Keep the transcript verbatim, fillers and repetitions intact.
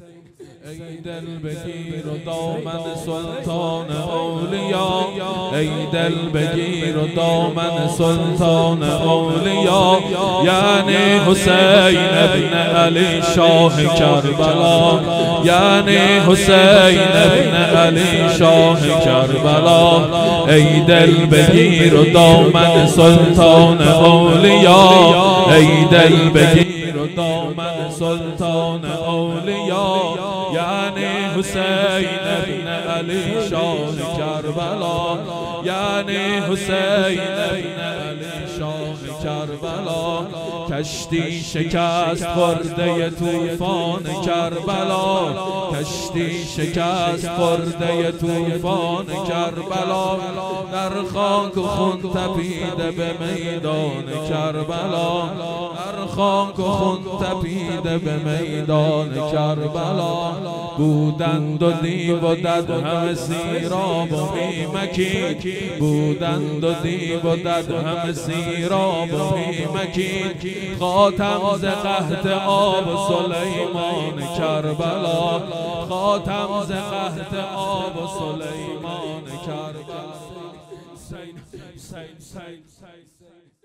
ای دل بگیر و دامن سلطان اولیا، ای دل بگیر و دامن سلطان اولیا، یعنی حسین ابن علی شاه کربلا، یعنی حسین ابن علی شاه کربلا. ای دل بگیر و دامن سلطان اولیا، ای دل بگیر و دامن سلطان اولیا، یعنی حسین ابن علی شاه کربلا، یعنی حسین ابن علی شاه کربلا. کشتی شکست خورده طوفان کربلا، کشتی شکست خورده طوفان کربلا، در خاک و خون تپیده به میدان کربلا، در خاک و خون تپیده به میدان کربلا. بودند و دیو و دد همه سیراب و بیمکین، بودند و دیو و دد همه سیراب و بیمکین. خاتم ز قحط آب سلیمان کربلا، خاتم ز قحط آب سلیمان کربلا.